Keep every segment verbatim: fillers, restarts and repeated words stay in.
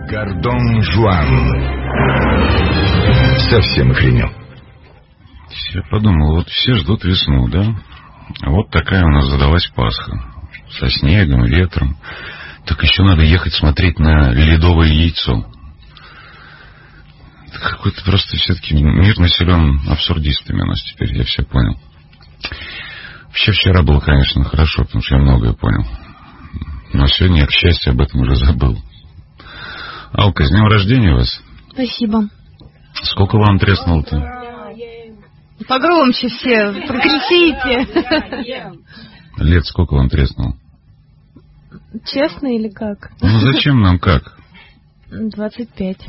Гордон Жуан. Совсем охренел. Я подумал, вот все ждут весну, да? А вот такая у нас задалась Пасха. Со снегом, ветром. Так еще надо ехать смотреть на ледовое яйцо. Какой-то просто все-таки мир населен абсурдистами у нас теперь, я все понял. Вообще вчера было, конечно, хорошо, потому что я многое понял. Но сегодня я, к счастью, об этом уже забыл. Алка, с днем рождения вас. Спасибо. Сколько вам треснуло-то? Погромче все, прокричите. Лет сколько вам треснуло? Честно или как? Ну зачем нам как? двадцать пять.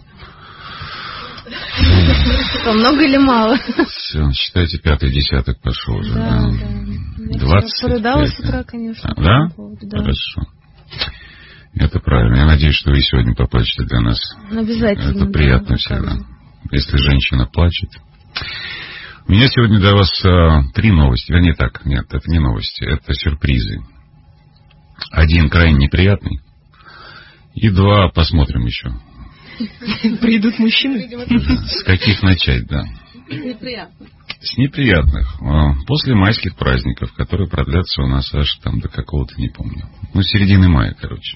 Что, много или мало? Все, считайте, пятый десяток пошел уже. Да, Да, да. двадцать пять. Порыдала с утра, конечно. А, да? да? Хорошо. Это правильно. Я надеюсь, что вы сегодня поплачете для нас. Обязательно. Это приятно да, всегда. Если женщина плачет. У меня сегодня для вас а, три новости. Вернее так, нет, это не новости, это сюрпризы. Один крайне неприятный. И два посмотрим еще. Придут мужчины. С каких начать, да? Неприятно. С неприятных. После майских праздников, которые продлятся у нас аж там до какого-то, не помню. Ну, середины мая, короче.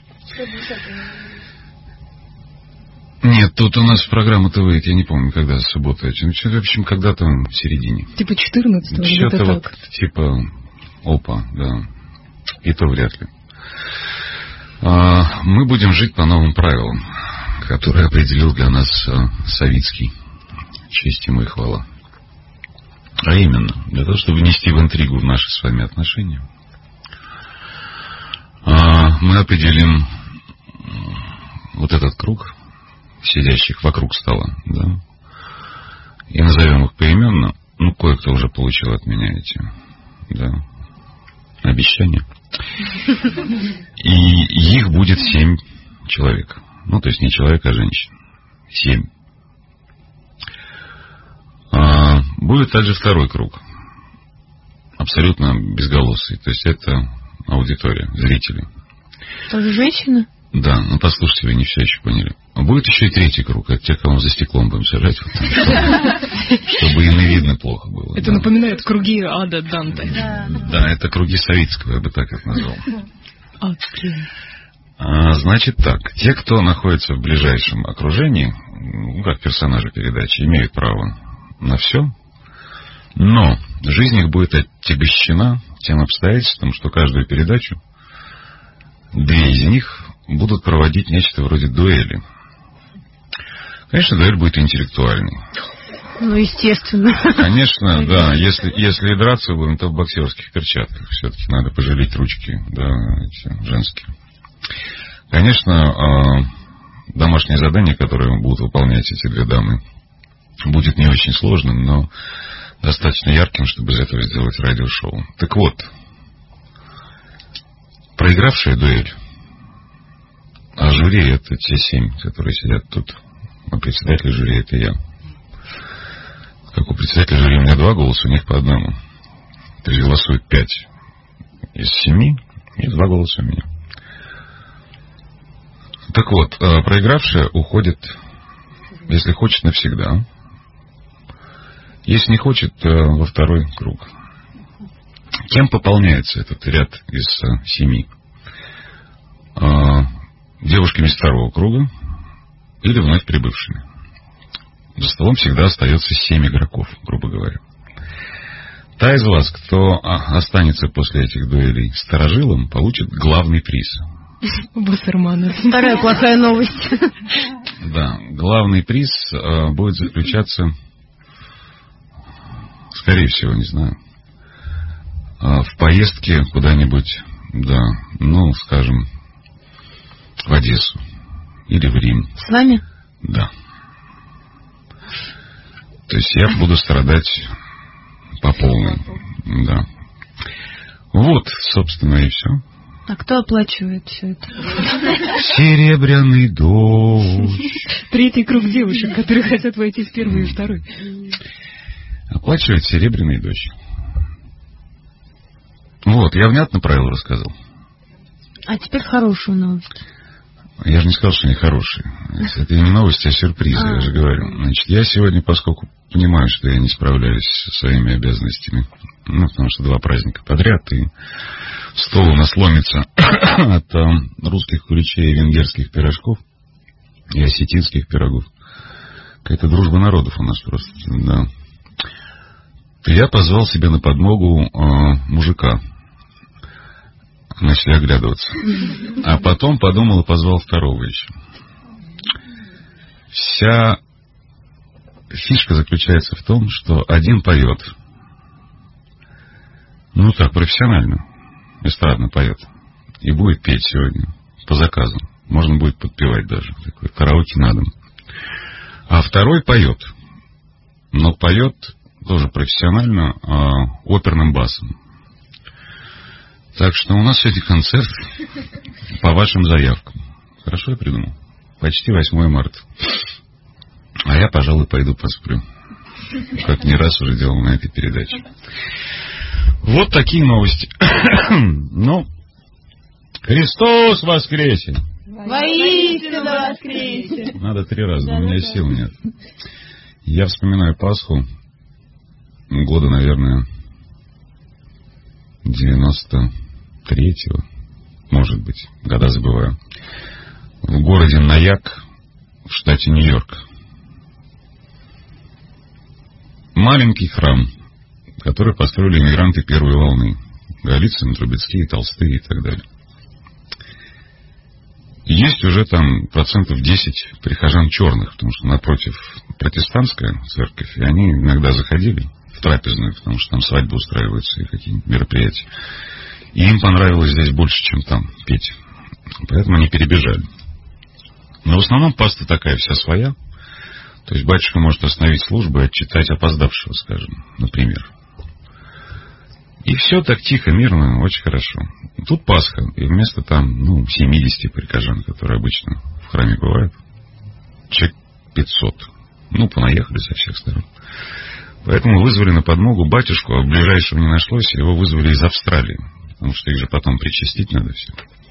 Нет, тут у нас программа-то выйдет, я не помню, когда, суббота. Ну, в общем, когда-то в середине. Типа четырнадцатого? Что-то вот, типа, опа, да. И то вряд ли. А, мы будем жить по новым правилам, которые определил для нас а, Савицкий. Честь ему и хвала. А именно, для того, чтобы внести в интригу в наши с вами отношения, а, мы определим вот этот круг сидящих вокруг стола, да, и назовем их поименно. Ну, кое-кто уже получил от меня эти, да, обещания. И их будет семь человек. Ну, то есть не человек, а женщин. Семь. А, будет также второй круг. Абсолютно безголосый. То есть это аудитория, зрители. Тоже женщины? Да, ну послушайте, вы не все еще поняли. А будет еще и третий круг. Это те, кого мы за стеклом будем сажать. Вот, чтобы им и видно плохо было. Это да. Напоминает круги ада Данте. Да. Да, это круги Савицкого, я бы так это назвал. Okay. А, значит так. Те, кто находится в ближайшем окружении, ну, как персонажи передачи, имеют право на все. Но жизнь их будет отягощена тем обстоятельством, что каждую передачу две из них будут проводить нечто вроде дуэли. Конечно, дуэль будет интеллектуальной. Ну, естественно. Конечно, да. Если, если и драться будем, то в боксерских перчатках. Все-таки надо пожалеть ручки, да, эти женские. Конечно, домашнее задание, которое будут выполнять эти две дамы, будет не очень сложным, но достаточно ярким, чтобы из этого сделать радиошоу. Так вот, проигравшая дуэль, а жюри это те семь, которые сидят тут, а председатель жюри это я. Как у председателя жюри у меня два голоса, у них по одному. То есть голосует пять из семи, и два голоса у меня. Так вот, проигравшая уходит, если хочет, навсегда. Если не хочет, во второй круг. Кем пополняется этот ряд из семи? Девушками из второго круга или вновь прибывшими. За столом всегда остается семь игроков, грубо говоря. Та из вас, кто останется после этих дуэлей старожилом, получит главный приз. Бассермана. Вторая плохая новость. Да, главный приз э, будет заключаться, скорее всего, не знаю, э, в поездке куда-нибудь, да, ну, скажем, в Одессу или в Рим. С вами? Да. То есть я буду страдать по полной. Да. Вот, собственно, и все. А кто оплачивает все это? Серебряный дождь. Третий круг девушек, которые хотят войти в первый и второй. Оплачивает серебряный дождь. Вот, я внятно правила рассказал. А теперь хорошую новость. Я же не сказал, что они хорошие. Это не новости, а сюрпризы, я же говорю. Значит, я сегодня, поскольку понимаю, что я не справляюсь со своими обязанностями, ну, потому что два праздника подряд, и стол у нас ломится от э, русских куличей и венгерских пирожков, и осетинских пирогов. Какая-то дружба народов у нас просто, да. То я позвал себе на подмогу э, мужика. Начали оглядываться. А потом подумал и позвал второго еще. Вся фишка заключается в том, что один поет. Ну так, профессионально. Эстрадно поет. И будет петь сегодня. По заказу. Можно будет подпевать даже. Такой караоке на дом. А второй поет. Но поет тоже профессионально, а, оперным басом. Так что у нас сегодня концерт по вашим заявкам. Хорошо я придумал? Почти восьмое марта. А я, пожалуй, пойду посплю. Как не раз уже делал на этой передаче. Вот такие новости. Ну, Христос воскресе! Воистину воскресе! Надо три раза, но у меня сил нет. Я вспоминаю Пасху года, наверное, девяносто третьего, может быть, года забываю, в городе Наяк, в штате Нью-Йорк. Маленький храм, который построили иммигранты первой волны. Голицын, Трубецкие, Толстые и так далее. Есть уже там процентов десять прихожан черных, потому что напротив протестантская церковь, и они иногда заходили в трапезную, потому что там свадьбы устраиваются и какие-нибудь мероприятия. И им понравилось здесь больше, чем там петь. Поэтому они перебежали. Но в основном паста такая вся своя. То есть батюшка может остановить службу и отчитать опоздавшего, скажем, например. И все так тихо, мирно, очень хорошо. Тут Пасха, и вместо там, ну, семидесяти прихожан, которые обычно в храме бывают, человек пятьсот. Ну, понаехали со всех сторон. Поэтому вызвали на подмогу батюшку, а ближайшего не нашлось, его вызвали из Австралии. Потому что их же потом причастить надо все.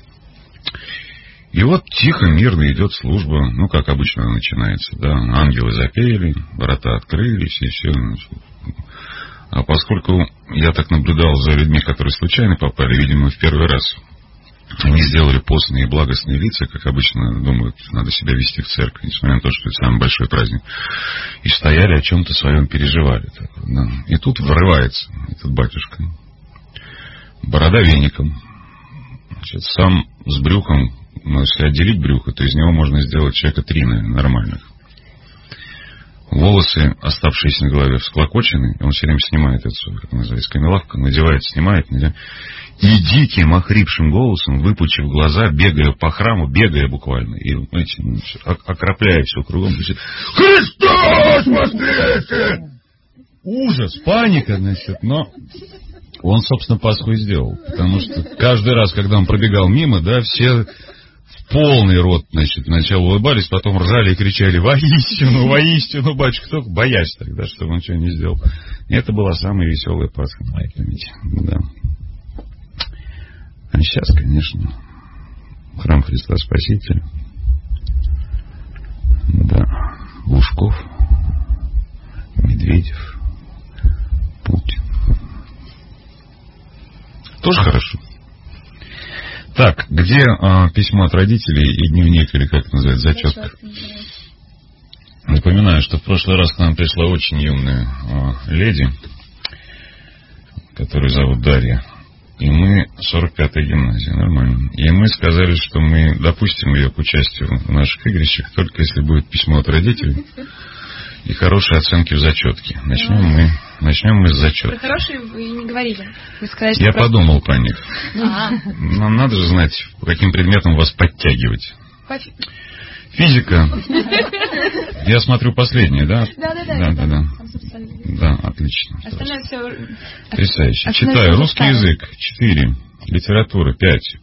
И вот тихо, мирно идет служба, ну, как обычно она начинается, да. Ангелы запели, врата открылись, и все. А поскольку я так наблюдал за людьми, которые случайно попали, видимо, в первый раз, они сделали постные и благостные лица, как обычно думают, надо себя вести в церкви, несмотря на то, что это самый большой праздник. И стояли, о чем-то своем переживали. Так, да. И тут врывается этот батюшка. Борода веником. Значит, сам с брюхом, ну, если отделить брюхо, то из него можно сделать человека три, наверное, нормальных. Волосы, оставшиеся на голове, всклокочены, он все время снимает эту, как называется, камелавку, надевает, снимает, надевает. И диким, охрипшим голосом, выпучив глаза, бегая по храму, бегая буквально, и, знаете, окропляя все кругом, кричит: «Христос воскресе!» Ужас, паника, значит, но он, собственно, Пасху и сделал, потому что каждый раз, когда он пробегал мимо, да, все в полный рот, значит, сначала улыбались, потом ржали и кричали: «Воистину, воистину, батюшка», только боясь тогда, чтобы он ничего не сделал. И это была самая веселая Пасха в моей памяти, да. А сейчас, конечно, храм Христа Спасителя, да, Лужков, Медведев, Путин. Тоже хорошо. Так, где а, письмо от родителей и дневник, или как это называется, зачетка? Напоминаю, что в прошлый раз к нам пришла очень юная а, леди, которую зовут Дарья. И мы, сорок пятая гимназия, нормально. И мы сказали, что мы допустим ее к участию в наших игрищах, только если будет письмо от родителей и хорошие оценки в зачетке. Начнем мы, начнем мы с зачетки. Про хорошие вы не говорили. Вы сказали, что Я просто... подумал про них. А-а. Нам надо же знать, по каким предметам вас подтягивать. Пофиг. Физика. Я смотрю последнее, да? Да, да, да. Да, да, да. Да, отлично. Остальное все... Потрясающе. Читаю. Русский язык четыре. Литература пять.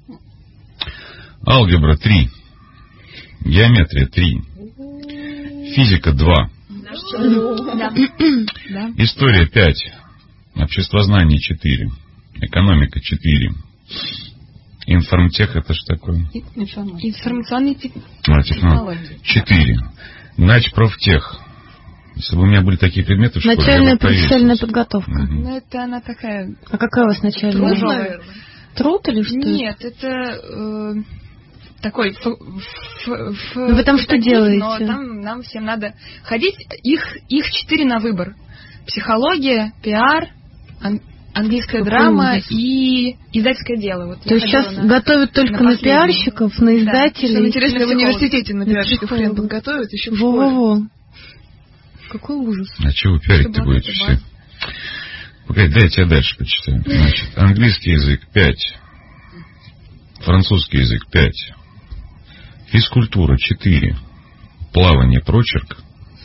Алгебра три. Геометрия три. Физика два. Да. Да. История пять. Обществознание четыре. Экономика четыре. Информтех это что такое? Информационный тип. А, технология. Четыре. Начпрофтех. Если бы у меня были такие предметы в школе... Начальная профессиональная подготовка. Угу. Ну, это она такая... А какая у вас начальная? Труд, наверное. Труд или что? Нет, это... Э, такой... Ф, ф, ф, ну, вы там что делаете? Но там нам всем надо ходить. Их, их четыре на выбор. Психология, пиар, ан, английская Какой драма ужас. И издательское дело. Вот То есть сейчас на, готовят только на, на пиарщиков, на издателей? Да. Интересно, в университете на пиарщиков хрен подготовят, еще в школе. Во-во-во. Какой ужас. А что вы пиарить-то будете все? Погоди, дайте я дальше почитаю. Значит, английский язык пять. Французский язык пять. Физкультура четыре. Плавание, прочерк.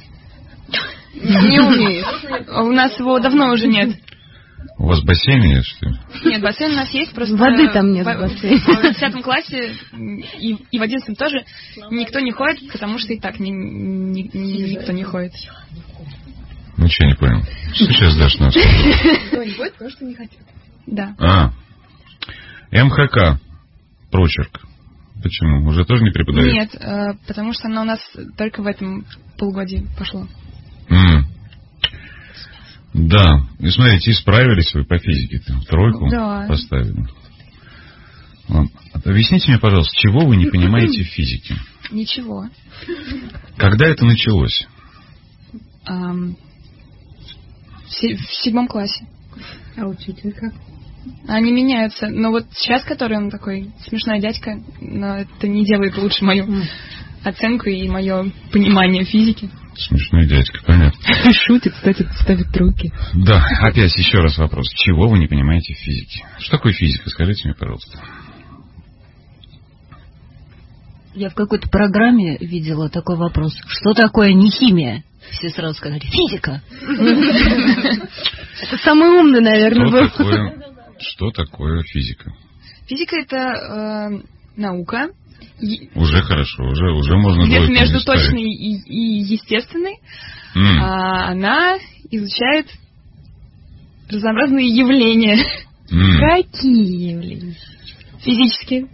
Не умею. У нас его давно уже нет. У вас бассейн нет, что ли? Нет, бассейн у нас есть, просто... Воды там нет в бассейне. В десятом классе и, и в одиннадцатом тоже никто не ходит, потому что и так ни, ни, ни, никто не ходит. Ну, что, не понял. Что сейчас дашь нас? Никто не ходит, потому что не хотят. Да. А. МХК. Прочерк. Почему? Уже тоже не преподают? Нет, потому что оно у нас только в этом полугодии пошло. Mm. Да. И смотрите, справились вы по физике-то. Тройку да. поставили. Ладно. Объясните мне, пожалуйста, чего вы не понимаете в физике? Ничего. Когда это началось? Um, в, се- в седьмом классе. А учитель как? Они меняются. Но вот сейчас, который он такой смешной дядька, но это не делает лучше мою mm. оценку и мое понимание физики. Смешной дядька, понятно. Шутит, кстати, ставит тройки. Да, опять еще раз вопрос. Чего вы не понимаете в физике? Что такое физика? Скажите мне, пожалуйста. Я в какой-то программе видела такой вопрос. Что такое не химия? Все сразу сказали, физика. Это самый умный, наверное, был. Что такое физика? Физика — это наука. Уже хорошо, уже, уже можно где-то двойку между не ставить. точной и, и естественной. Mm. А, она изучает разнообразные явления. Mm. Какие явления? Физические.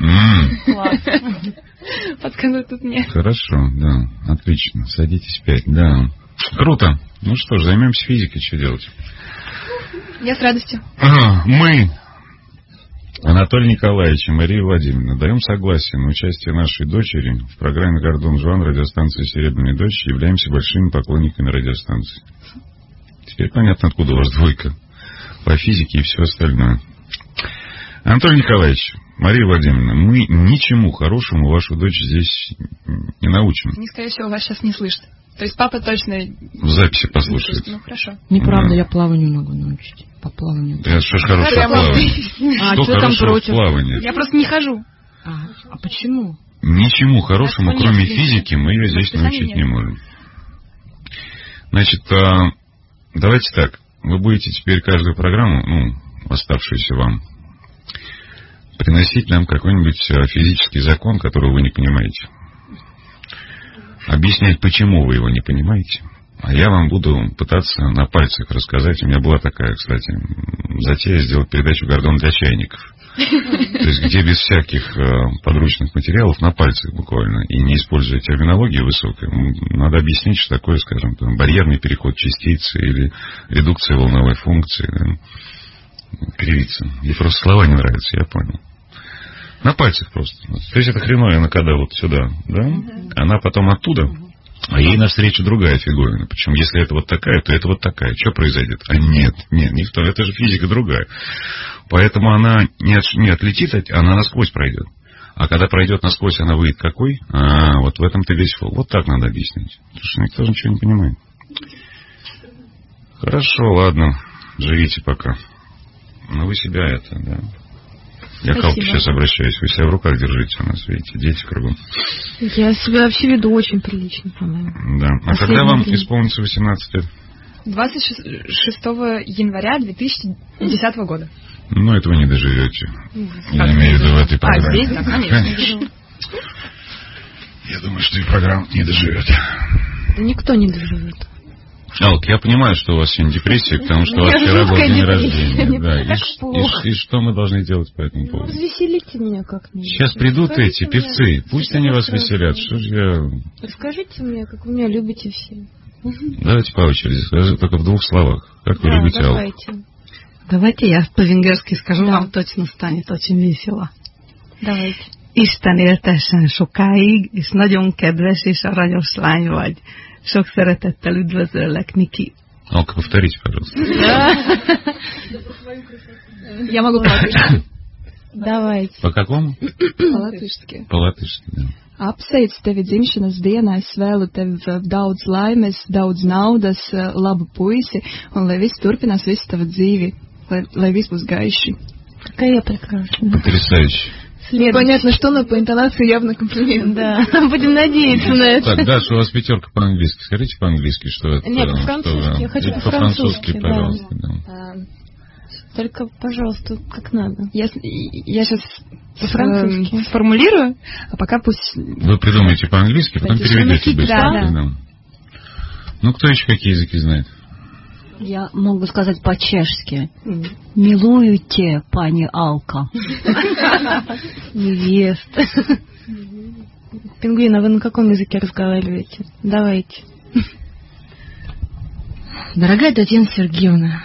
Mm. Подсказывать тут нет. Хорошо, да, отлично. Садитесь пять, да. Круто. Ну что ж, займемся физикой, что делать? Я с радостью. А, мы... Анатолий Николаевич и Мария Владимировна, даем согласие на участие нашей дочери в программе «Гордон Жуан» радиостанции «Серебряная дочь». Являемся большими поклонниками радиостанции. Теперь понятно, откуда у вас двойка по физике и все остальное. Анатолий Николаевич, Мария Владимировна, мы ничему хорошему вашу дочь здесь не научим. Они, скорее всего, вас сейчас не слышат. То есть папа точно... В записи послушает. Ну, хорошо. Неправда, да. Я плаванию могу научить. По плаванию. Да, что ж хорошего плавания? А, что что там против? Плавания? Я просто не хожу. А, а почему? Ничему хорошему, а кроме нет, физики, мы ее здесь научить нет. не можем. Значит, давайте так. Вы будете теперь каждую программу, ну, оставшуюся вам, приносить нам какой-нибудь физический закон, который вы не понимаете. Объяснять, почему вы его не понимаете. А я вам буду пытаться на пальцах рассказать. У меня была такая, кстати, затея сделать передачу «Гордон для чайников». То есть, где без всяких подручных материалов, на пальцах буквально, и не используя терминологию высокой, надо объяснить, что такое, скажем, там, барьерный переход частицы или редукция волновой функции, да, кривица. Ей просто слова не нравятся, я понял. На пальцах просто. То есть, это хреновина, когда вот сюда, да, она потом оттуда... А ей навстречу другая фиговина. Причем, если это вот такая, то это вот такая. Что произойдет? А нет, нет, никто. Это же физика другая. Поэтому она не, от, не отлетит, она насквозь пройдет. А когда пройдет насквозь, она выйдет какой? А, вот в этом-то весь фол. Вот так надо объяснить. Потому что никто ничего не понимает. Хорошо, ладно. Живите пока. Но вы себя это, да. Я к Алке сейчас обращаюсь. Вы себя в руках держите у нас, видите, дети кругом. Я себя вообще веду очень прилично, по-моему. Да. А Последний когда вам день. Исполнится восемнадцать лет? двадцать шестого января две тысячи десятого года. Ну, этого не доживете. Я имею в виду в этой программе. А, здесь, да, конечно. Я думаю, что и программа не доживет. Да никто не доживет. Алк, я понимаю, что у вас сегодня депрессия, потому что у вас вчера был день рождения. Да. И, и, и что мы должны делать по этому поводу? Развеселите меня как-нибудь. Сейчас придут Расскажите эти певцы, мне, пусть они вас веселят. Что же я... Расскажите мне, как вы меня любите все. Давайте по очереди, скажи только в двух словах. Как вы Да, любите Алку? давайте. Давайте я по-венгерски скажу, Да. вам точно станет очень весело. Давайте. Isten éltessen sokáig, és nagyon kedves és aranyos lány vagy. Sok szeretettel üdvözöllek, Niki. Алка, повторите, пожалуйста. Я могу по-латышски. Давайте. По какому? По-латышски. По-латышски, да. Apsveicu tevi dzimšanas dienā, es vēlu tev daudz laimes, daudz naudas, labu puisi, un lai viss turpinās visu tavu dzīvi, lai, lai viss būs gaiši. Какая я прекрасная. Потрясающе. Понятно, что, но по интонации явно комплимент. Да, будем надеяться на это. Так, Даша, у вас пятерка по-английски. Скажите по-английски, что это. Нет, что по-французски. вы- Я хочу Или по-французски, по-французски, да. пожалуйста. Да. А, Только, пожалуйста, как надо. Я, с- я сейчас По-французски. сформулирую, а пока пусть... Вы придумаете по-английски, потом Давайте переведете что-нибудь, быстро. да, да. Ну, кто еще какие языки знает? Я могу сказать по-чешски. Милуйте, пани Алка. Невеста. Пингвин, а вы на каком языке разговариваете? Давайте. Дорогая Татьяна Сергеевна,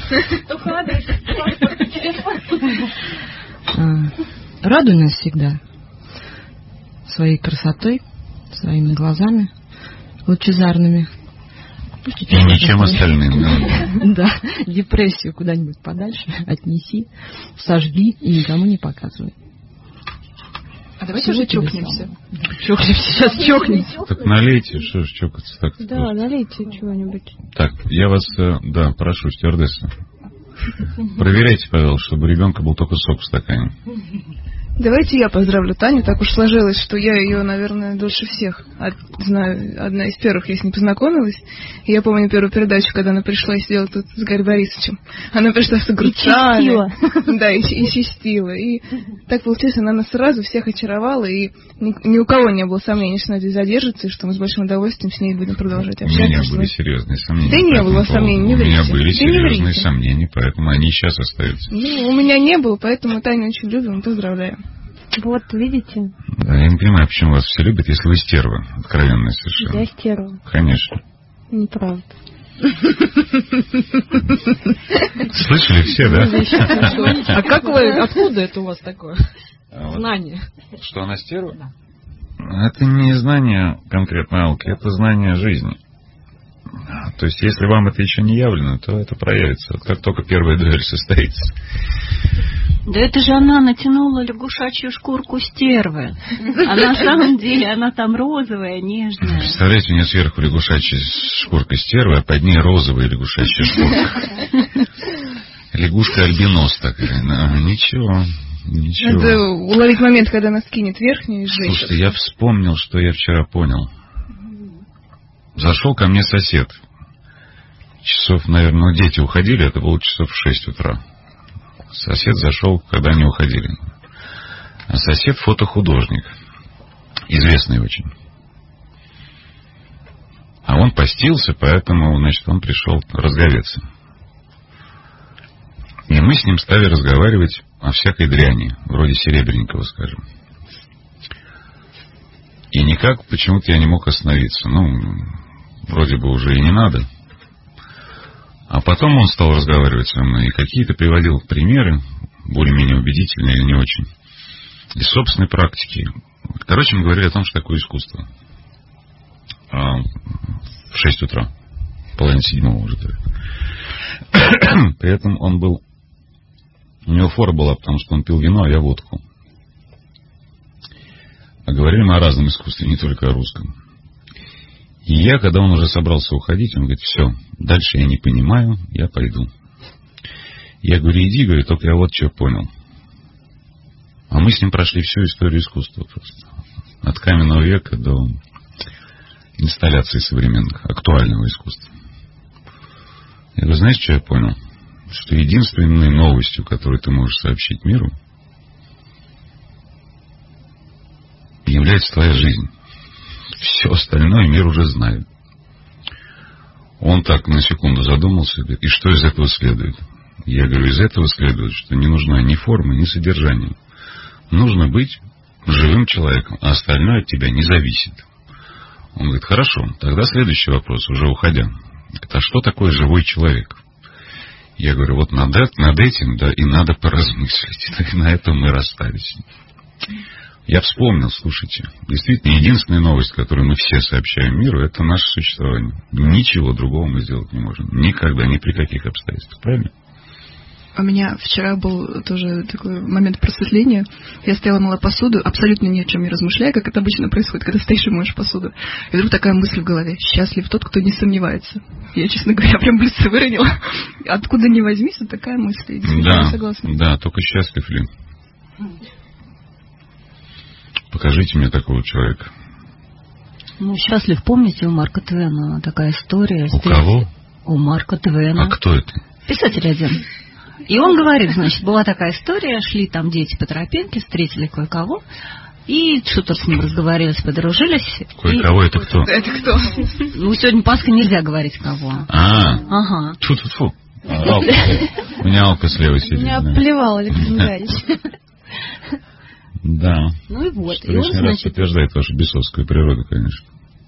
а, радуй нас всегда своей красотой, своими глазами лучезарными. И ничем остальным. да. Да, депрессию куда-нибудь подальше отнеси, сожги и никому не показывай. А давайте уже чокнемся. Чокнемся, сейчас чокнемся. Так налейте, что ж чокаться так. Да, налейте чего-нибудь. Так, я вас, э, да, прошу, стюардесса. Проверяйте, пожалуйста, чтобы у ребенка был только сок в стакане. Давайте я поздравлю Таню. Так уж сложилось, что я ее, наверное, дольше всех от- знаю. Одна из первых я с ней познакомилась. И я помню первую передачу, когда она пришла и сидела тут с Гарри Борисовичем. Она пришла с огурцами. Да, и, и чистила. И так получилось, она нас сразу всех очаровала. И ни, ни у кого не было сомнений, что она здесь задержится, и что мы с большим удовольствием с ней будем продолжать У общаться. меня с были ней. серьезные сомнения. Да не по этому было поводу. сомнений, не У меня врите. были Да не серьезные врите. сомнения, поэтому они и сейчас остаются. Ну, у меня не было, поэтому Таню очень любим и поздравляем. Вот, видите, Да, я не понимаю, почему вас все любят, если вы стерва. Откровенная совершенно. я стерва. Конечно. Неправда. Слышали все, да? А как вы, откуда это у вас такое А вот знание? Что она стерва? Это не знание конкретно Алки, это знание жизни. То есть, если вам это еще не явлено, то это проявится. Вот как только первая дуэль состоится. Да это же она натянула лягушачью шкурку стервы. А на самом деле она там розовая, нежная. Представляете, у нее сверху лягушачья шкурка стервы, а под ней розовая лягушачья шкурка. Лягушка-альбинос такая. Ну, ничего, ничего. Надо уловить момент, когда она скинет верхнюю и сжечь. Слушайте, я вспомнил, что я вчера понял. Зашел ко мне сосед. Часов, наверное, ну, дети уходили, это было часов в шесть утра. Сосед зашел, когда они уходили. А сосед фотохудожник. Известный очень. А он постился, поэтому, значит, он пришел разговеться. И мы с ним стали разговаривать о всякой дряни, вроде Серебренникова, скажем. И никак почему-то я не мог остановиться. Ну, вроде бы уже и не надо. А потом он стал разговаривать со мной и какие-то приводил примеры, более-менее убедительные или не очень, из собственной практики. Короче, мы говорили о том, что такое искусство. А в шесть утра, половина седьмого уже. При этом он был... У него фора была, потому что он пил вино, а я водку. А говорили мы о разном искусстве, не только о русском. И я, когда он уже собрался уходить, он говорит: все, дальше я не понимаю, я пойду. Я говорю: иди, говорю, только я вот что понял. А мы с ним прошли всю историю искусства просто. От каменного века до инсталляций современных, актуального искусства. Я говорю: знаешь, что я понял? Что единственной новостью, которую ты можешь сообщить миру, является твоя жизнь. Все остальное мир уже знает. Он так на секунду задумался, говорит, и что из этого следует? Я говорю, из этого следует, что не нужна ни форма, ни содержание. Нужно быть живым человеком, а остальное от тебя не зависит. Он говорит, хорошо, тогда следующий вопрос, уже уходя. Говорит, а что такое живой человек? Я говорю, вот над, над этим, да, и надо поразмыслить. И на этом мы расстались. Я вспомнил, слушайте, действительно, единственная новость, которую мы все сообщаем миру, это наше существование. Ничего другого мы сделать не можем. Никогда, ни при каких обстоятельствах. Правильно? У меня вчера был тоже такой момент просветления. Я стояла, мыла посуду, абсолютно ни о чем не размышляя, как это обычно происходит, когда стоишь и моешь посуду. И вдруг такая мысль в голове. Счастлив тот, кто не сомневается. Я, честно говоря, прям близко выронила. Откуда ни возьмись, вот такая мысль. Я да, согласна. Да, только счастлив ли? Покажите мне такого человека. Ну, счастлив, помните, у Марка Твена такая история. У кого? У Марка Твена. А кто это? Писатель один. И он говорит, значит, была такая история, шли там дети по тропинке, встретили кое-кого, и что-то с ним разговорились, подружились. Кое-кого и... это кто? Это кто? Ну, сегодня Пасха, нельзя говорить кого. А, ага. Тьфу-тьфу-тьфу. У меня Алка слева сидит. Меня плевал Александр Гарич. Да. Ну и вот. Что лишний раз подтверждает вашу бесовскую природу, конечно.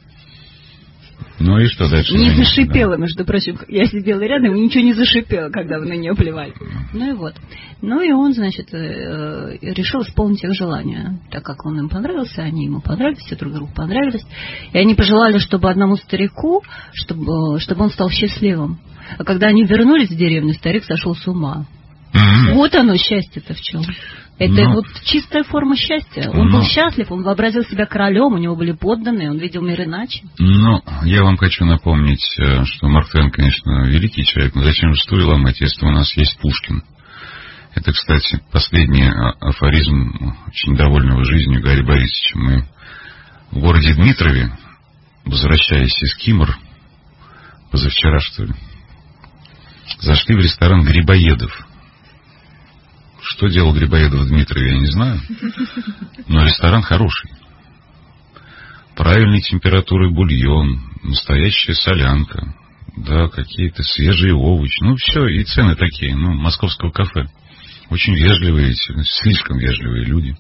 Ну и что дальше? Не зашипела, между прочим. Я сидела рядом, и ничего не зашипела, когда вы на нее плевали. Ну и вот. Ну и он, значит, решил исполнить их желание. Так как он им понравился, они ему понравились, все друг другу понравились. И они пожелали, чтобы одному старику, чтобы, чтобы он стал счастливым. А когда они вернулись в деревню, старик сошел с ума. Mm-hmm. Вот оно, счастье-то в чем. Это но... вот чистая форма счастья. Он но... был счастлив, он вообразил себя королем, у него были подданные, он видел мир иначе. Ну, я вам хочу напомнить, что Марк Твен, конечно, великий человек, но зачем же стулья ломать, если у нас есть Пушкин? Это, кстати, последний афоризм очень довольного жизнью Гарри Борисовича. Мы в городе Дмитрове, возвращаясь из Кимр, позавчера, что ли, зашли в ресторан Грибоедов. Что делал Грибоедов в Дмитрове, я не знаю. Но ресторан хороший. Правильной температуры бульон, настоящая солянка, да, какие-то свежие овощи. Ну, все, и цены такие, ну, московского кафе. Очень вежливые, слишком вежливые люди.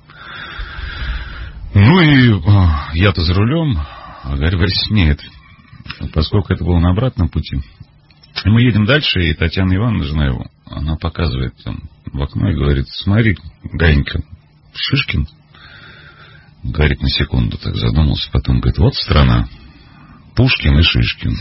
Ну и о, я-то за рулем, а Гарри Борисович нет. Поскольку это было на обратном пути. И мы едем дальше, и Татьяна Ивановна, жена его, она показывает там в окно и говорит, смотри, Ганька, Шишкин. Говорит, на секунду так задумался, потом говорит, вот страна, Пушкин и Шишкин.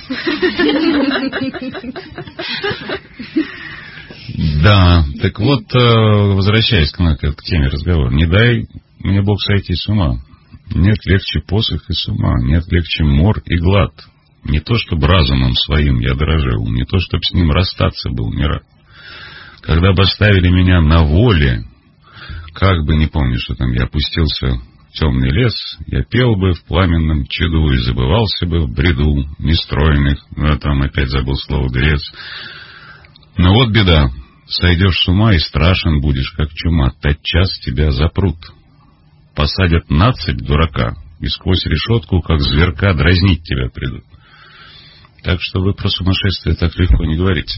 Да, так вот, возвращаясь к теме разговора, не дай мне Бог сойти с ума. Нет легче посох и с ума, нет легче мор и глад. Не то, чтобы разумом своим я дорожил, не то, чтобы с ним расстаться был не рад. Когда бы оставили меня на воле, как бы, не помню, что там, я опустился в темный лес, я пел бы в пламенном чаду и забывался бы в бреду нестройных, ну, там опять забыл слово грец. Но вот беда, сойдешь с ума и страшен будешь, как чума, тотчас тебя запрут. Посадят нацепь дурака, и сквозь решетку, как зверка, дразнить тебя придут. Так что вы про сумасшествие так легко не говорите.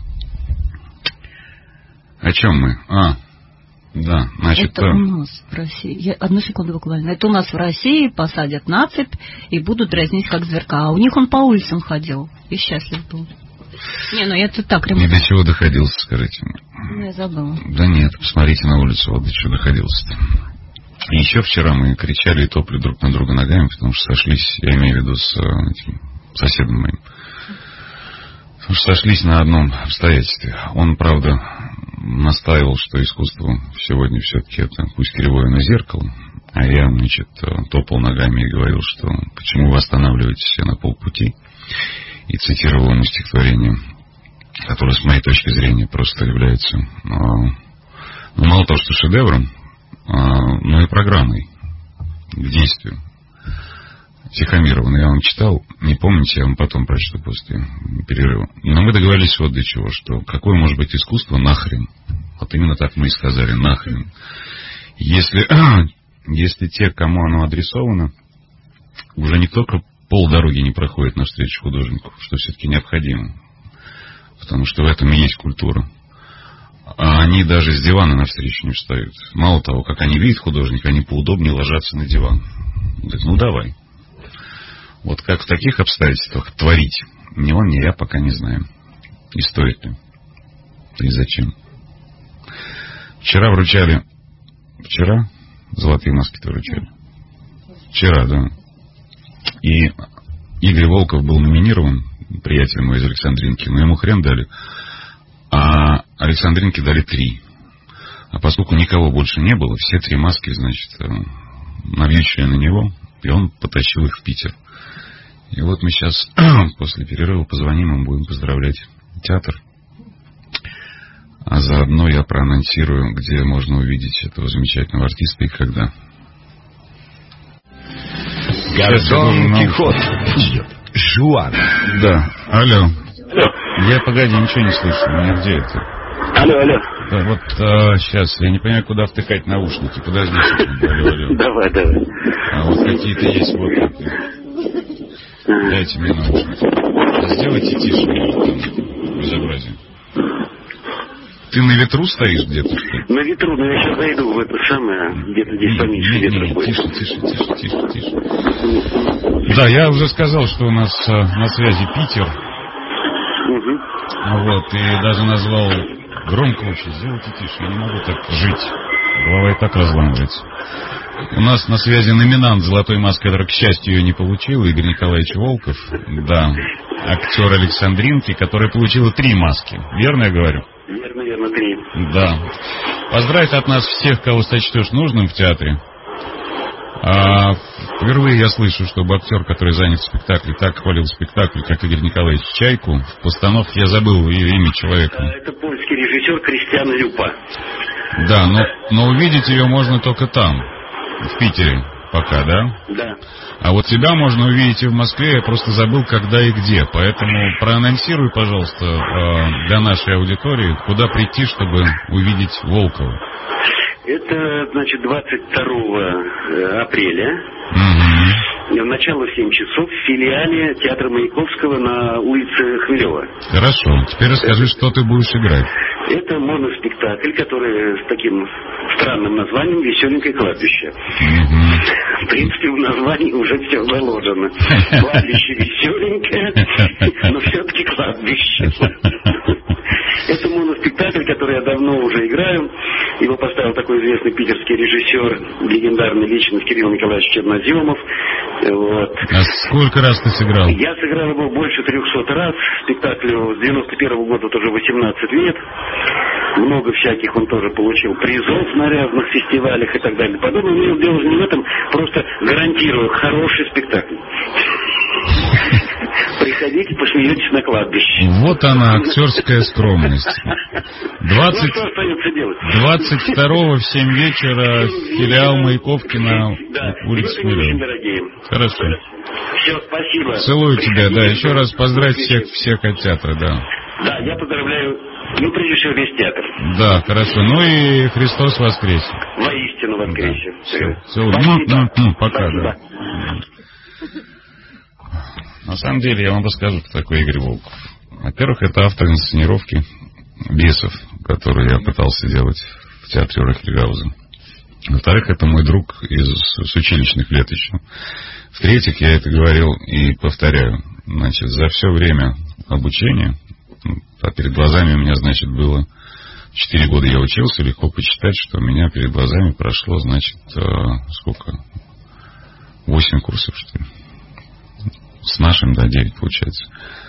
О чем мы? А, да, значит... Это у нас в России. Я, одну секунду буквально. Это у нас в России посадят на цепь и будут дразнить как зверка. А у них он по улицам ходил и счастлив был. Не, ну это так... И до чего доходился, скажите мне? Ну, я забыла. Да нет, посмотрите на улицу, вот до чего доходился-то. И еще вчера мы кричали и топли друг на друга ногами, потому что сошлись, я имею в виду с этим соседом моим. Потому что сошлись на одном обстоятельстве. Он, правда, настаивал, что искусство сегодня все-таки это пусть кривое, но зеркало. А я, значит, топал ногами и говорил, что почему вы останавливаетесь все на полпути. И цитировал ему стихотворение, которое, с моей точки зрения, просто является, ну, мало того, что шедевром, но и программой к действию. Тихомирова, я вам читал, не помните, я вам потом прочту после перерыва. Но мы договорились вот до чего, что какое может быть искусство нахрен. Вот именно так мы и сказали, нахрен. Если, если те, кому оно адресовано, уже не только полдороги не проходит навстречу художнику, что все-таки необходимо. Потому что в этом и есть культура. А они даже с дивана навстречу не встают. Мало того, как они видят художника, они поудобнее ложатся на диван. Говорят, ну давай. Вот как в таких обстоятельствах творить, ни он, ни я пока не знаем. И стоит ли. И зачем. Вчера вручали... Вчера золотые маски-то вручали. Вчера, да. И Игорь Волков был номинирован, приятель мой из Александринки, но ему хрен дали. А Александринке дали три. А поскольку никого больше не было, все три маски, значит, навьючили на него, и он потащил их в Питер. И вот мы сейчас после перерыва позвоним им, будем поздравлять театр. А заодно я проанонсирую, где можно увидеть этого замечательного артиста и когда. Дон Кихот. Жуан. Да. Алло. Алло. Я, погоди, ничего не слышу. У меня где это? Алло, алло. Да, вот а, сейчас, я не понимаю, куда втыкать наушники. Подожди секунду. Алло, алло. Давай, давай. А вот какие-то есть вот такие. Дайте мне наушники. Сделайте тише, там, безобразие. Ты на ветру стоишь где-то? На ветру, но я сейчас зайду в это самое, где-то здесь поменьше не, ветра не, будет. Тише, тише, тише, тише, тише. Да, я уже сказал, что у нас а, на связи Питер. Угу. Вот, и даже назвал громко вообще, сделайте тише, я не могу так жить. Голова и так разламывается. У нас на связи номинант «Золотой маски», который, к счастью, ее не получил, Игорь Николаевич Волков. Да, актер Александринки, который получил три маски. Верно я говорю? Верно, верно, три. Да. Поздравить от нас всех, кого сочтешь нужным в театре. А, впервые я слышу, чтобы актер, который занят в спектакле, так хвалил спектакль, как Игорь Николаевич Чайку. В постановке я забыл ее имя человека. Это польский режиссер Кристиан Люпа. Да, но, но увидеть ее можно только там, в Питере пока, да? Да. А вот тебя можно увидеть и в Москве, я просто забыл, когда и где. Поэтому проанонсируй, пожалуйста, для нашей аудитории, куда прийти, чтобы увидеть Волкова. Это, значит, двадцать второго апреля. Угу. Начало в семь часов в филиале театра Маяковского на улице Хмелева. Хорошо. Теперь расскажи, это, что ты будешь играть. Это моноспектакль, который с таким странным названием «Веселенькое кладбище». Угу. В принципе, в названии уже все заложено. Кладбище веселенькое, но все-таки кладбище. Это моноспектакль, который я давно уже играю. Его поставил такой известный питерский режиссер, легендарная личность Кирилл Николаевич Черноземов. Вот. А сколько раз ты сыграл? Я сыграл его больше трехсот раз. Спектаклю с девяносто первого года, вот уже восемнадцать лет. Много всяких он тоже получил призов на разных фестивалях и так далее. Подобное, но дело не в этом, просто гарантирую хороший спектакль. Приходите, посмеетесь на кладбище. Вот она, актерская скромность. двадцать... Ну, что остается делать? двадцать второго в семь вечера филиал Маяковки на да, улице Хмелева. Хорошо. Все, спасибо. Целую тебя, да. Еще раз поздравить всех, всех, всех от театра, да. Да, я поздравляю, ну, прежде всего, весь театр. Да, хорошо. Ну и Христос воскресе. Воистину воскресе. Да. Все. Целую. Ну, ну, ну, пока, спасибо. Да. На самом деле, я вам расскажу, кто такой Игорь Волков. Во-первых, это автор инсценировки «Бесов», которую я пытался делать в театре Рахельгауза. Во-вторых, это мой друг из с училищных лет еще. В-третьих, я это говорил и повторяю. Значит, за все время обучения, а перед глазами у меня, значит, было четыре года я учился, легко почитать, что у меня перед глазами прошло, значит, сколько? восемь курсов, что ли. С нашим, да, девять получается.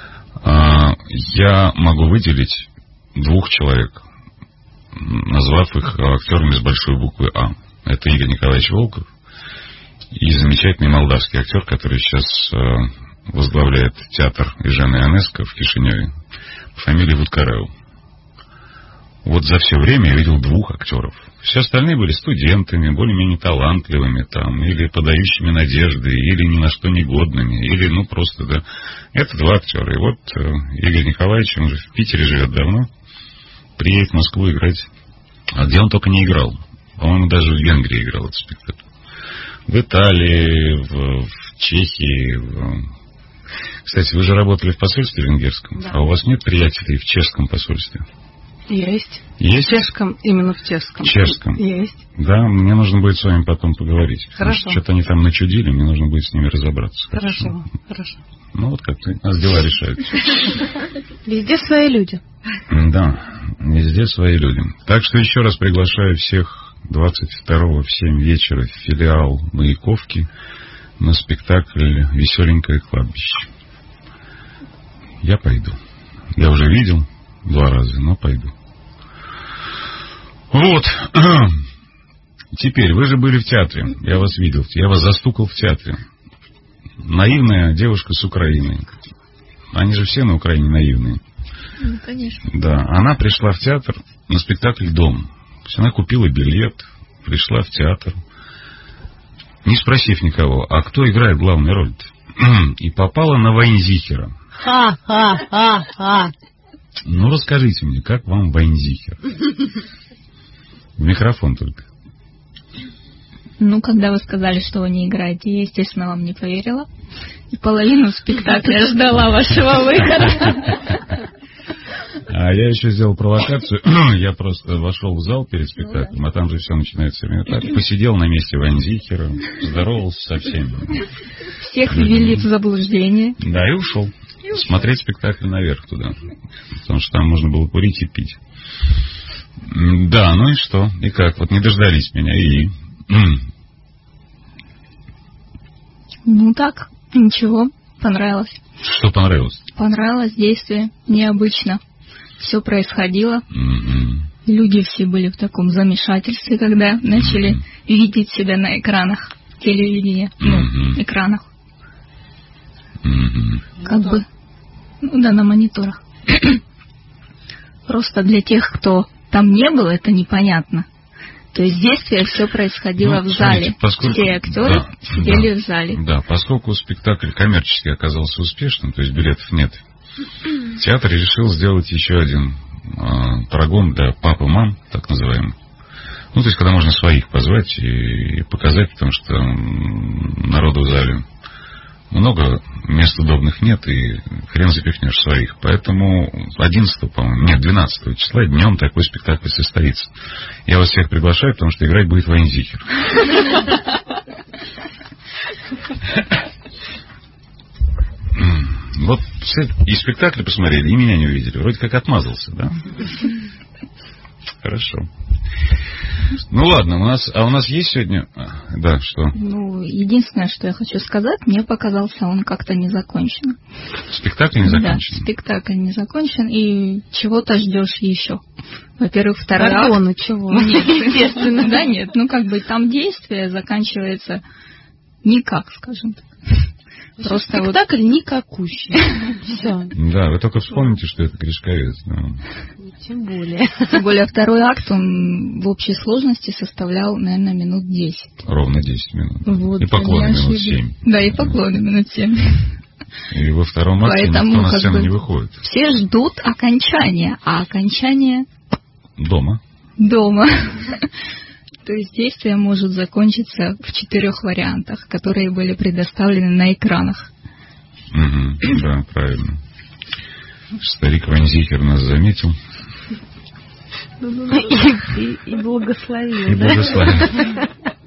Я могу выделить двух человек, назвав их актерами с большой буквы А. Это Игорь Николаевич Волков и замечательный молдавский актер, который сейчас возглавляет театр Ижена Ионеско в Кишиневе по фамилии Вудкареу. Вот за все время я видел двух актеров. Все остальные были студентами, более-менее талантливыми, там, или подающими надежды, или ни на что негодными, или, ну, просто, да. Это два актера. И вот э, Игорь Николаевич, он же в Питере живет давно, приедет в Москву играть. А где он только не играл? По-моему, даже в Венгрии играл этот спектакль. В Италии, в, в Чехии. В... Кстати, вы же работали в посольстве венгерском, да. А у вас нет приятелей в чешском посольстве? Есть. Есть? В чешском, именно в чешском. Чешском? Есть. Да, мне нужно будет с вами потом поговорить. Хорошо. Что-то они там начудили, мне нужно будет с ними разобраться. Хорошо, хорошо. Ну вот как-то у нас дела решаются. Везде свои люди. Да, везде свои люди. Так что еще раз приглашаю всех двадцать второго в семь вечера в филиал Маяковки на спектакль «Веселенькое кладбище». Я пойду. Я уже видел два раза, но пойду. Вот. Теперь, вы же были в театре. Я вас видел. Я вас застукал в театре. Наивная девушка с Украины. Они же все на Украине наивные. Ну, конечно. Да. Она пришла в театр на спектакль «Дом». То есть она купила билет, пришла в театр, не спросив никого, а кто играет главную роль-то? И попала на Вайнзихера. Ха-ха-ха-ха. Ну, расскажите мне, как вам Вайнзихер? В микрофон только. Ну, когда вы сказали, что вы не играете, я, естественно, вам не поверила. И половину спектакля ждала вашего выхода. А я еще сделал провокацию. Я просто вошел в зал перед спектаклем, а там же все начинается именно так. Посидел на месте Вайнзихера, здоровался со всеми. Всех ввели в заблуждение. Да, и ушел. Смотреть спектакль наверх туда. Потому что там можно было курить и пить. Да, ну и что? И как? Вот не дождались меня. И... Ну так, ничего, понравилось. Что понравилось? Понравилось действие, необычно. Все происходило. Mm-hmm. Люди все были в таком замешательстве, когда начали mm-hmm. видеть себя на экранах телевидения, mm-hmm. ну, экранах. Mm-hmm. Как ну, бы, ну да, на мониторах. Просто для тех, кто там не был, это непонятно. То есть действие все происходило ну, в зале. Смотрите, поскольку... Все актеры да, сидели да, в зале. Да, поскольку спектакль коммерчески оказался успешным, то есть билетов нет, театр решил сделать еще один э, прогон для пап и мам, так называемый. Ну, то есть, когда можно своих позвать и показать, потому что народу в зале много, мест удобных нет, и хрен запихнешь своих. Поэтому одиннадцатого, по-моему, нет, двенадцатого числа днем такой спектакль состоится. Я вас всех приглашаю, потому что играть будет Вайнзихер. Вот и спектакль посмотрели, и меня не увидели. Вроде как отмазался, да? Хорошо. Ну ладно, у нас, а у нас есть сегодня... Да, что? Ну, единственное, что я хочу сказать, мне показался он как-то не закончен. Спектакль не закончен? Да, спектакль не закончен, и чего-то ждешь еще. Во-первых, второй Пардон, акт... чего? Нет, естественно, да, нет. Ну, как бы там действие заканчивается никак, скажем так. Просто спектакль вот... никакущий. Все. Да, вы только вспомните, что это Гришковец. Да. Тем более. Тем более второй акт, он в общей сложности составлял, наверное, минут десять. Ровно десять минут. Вот, и поклоны минут семь. Да, и поклоны минут семь. И во втором акте поэтому, никто на сцену бы, не выходит. Все ждут окончания, а окончание... Дома. Дома. То есть действие может закончиться в четырех вариантах, которые были предоставлены на экранах. Угу, да, правильно. Старик Вайнзихер нас заметил. И, и благословил. И благословил.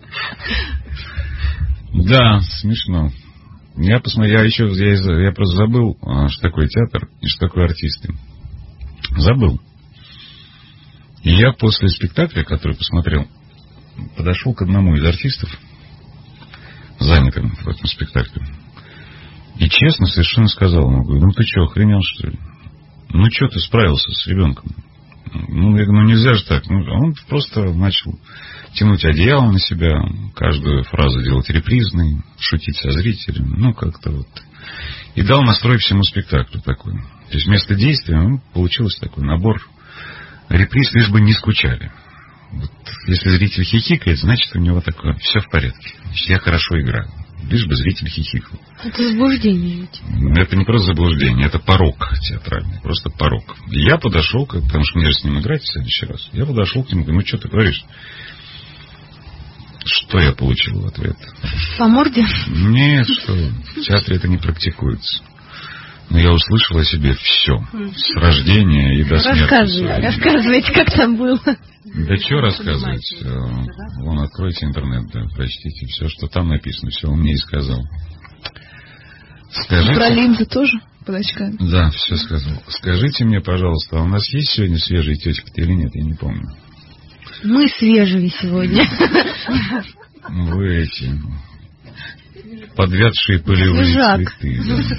Да, смешно. Я посмотрел, я еще, я, я просто забыл, что такое театр и что такое артисты. Забыл. И я после спектакля, который посмотрел, подошел к одному из артистов, занятым в этом спектакле, и честно совершенно сказал ему, говорю, ну ты что, охренел, что ли? Ну что ты справился с ребенком? Ну, я говорю, ну нельзя же так. Ну, он просто начал тянуть одеяло на себя, каждую фразу делать репризной, шутить со зрителем, ну как-то вот. И дал настрой всему спектаклю такой. То есть вместо действия ну, получился такой набор реприз, лишь бы не скучали. Вот, если зритель хихикает, значит у него такое, все в порядке. Значит, я хорошо играю. Лишь бы зритель хихикал. Это заблуждение ведь. Это не просто заблуждение, это порок театральный. Просто порок. И я подошел, потому что мне же с ним играть в следующий раз. Я подошел к нему, говорю, ну что ты говоришь? Что я получил в ответ? По морде? Нет, что вы. В театре это не практикуется. Но я услышал о себе все. С рождения и до смерти. Рассказывайте, рассказывайте, как там было. Да что рассказывать? Вон, откройте интернет, да, прочтите все, что там написано. Все он мне и сказал. Скажите... Про линзы тоже под очками? Да, все сказал. Скажите мне, пожалуйста, а у нас есть сегодня свежие тетки или нет? Я не помню. Мы свежие сегодня. Вы эти... подвядшие пылевые Свежак. цветы. Да.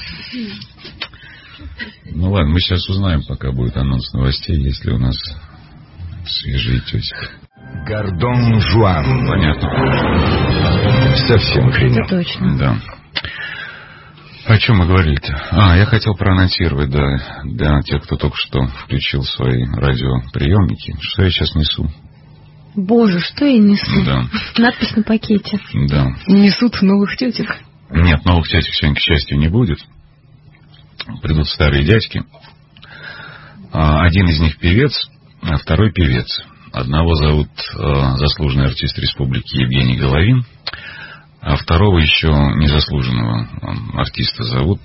Ну ладно, мы сейчас узнаем, пока будет анонс новостей, если у нас свежие тетки. Гордон Жуан. Понятно. Совсем охренел. Это точно. Да. О чем мы говорили-то? А, я хотел проанонсировать, да, для тех, кто только что включил свои радиоприемники, что я сейчас несу. Боже, что я несу? Да. Надпись на пакете. Да. Несут новых тетек. Нет, новых тетек сегодня, к счастью, не будет. Придут старые дядьки. Один из них певец, а второй певец. Одного зовут заслуженный артист республики Евгений Головин, а второго еще незаслуженного артиста зовут